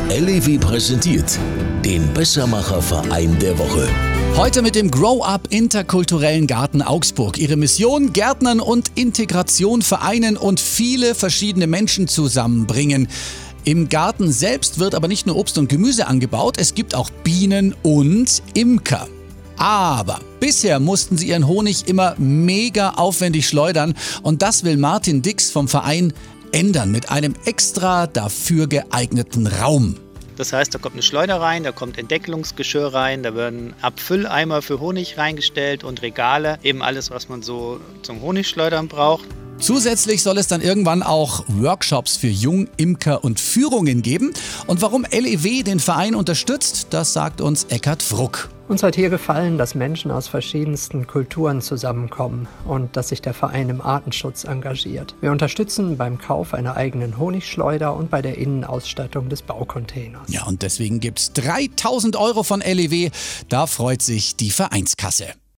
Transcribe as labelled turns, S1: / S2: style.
S1: LEW präsentiert den Bessermacher-Verein der Woche.
S2: Heute mit dem Grow-Up Interkulturellen Garten Augsburg. Ihre Mission: Gärtnern und Integration vereinen und viele verschiedene Menschen zusammenbringen. Im Garten selbst wird aber nicht nur Obst und Gemüse angebaut, es gibt auch Bienen und Imker. Aber bisher mussten sie ihren Honig immer mega aufwendig schleudern und das will Martin Dix vom Verein ändern mit einem extra dafür geeigneten Raum.
S3: Das heißt, da kommt eine Schleuder rein, da kommt Entdeckelungsgeschirr rein, da werden Abfülleimer für Honig reingestellt und Regale, eben alles, was man so zum Honigschleudern braucht.
S2: Zusätzlich soll es dann irgendwann auch Workshops für Jungimker und Führungen geben. Und warum LEW den Verein unterstützt, das sagt uns Eckhard Fruck.
S4: Uns hat hier gefallen, dass Menschen aus verschiedensten Kulturen zusammenkommen und dass sich der Verein im Artenschutz engagiert. Wir unterstützen beim Kauf einer eigenen Honigschleuder und bei der Innenausstattung des Baucontainers.
S2: Ja, und deswegen gibt's 3.000 € von LEW. Da freut sich die Vereinskasse.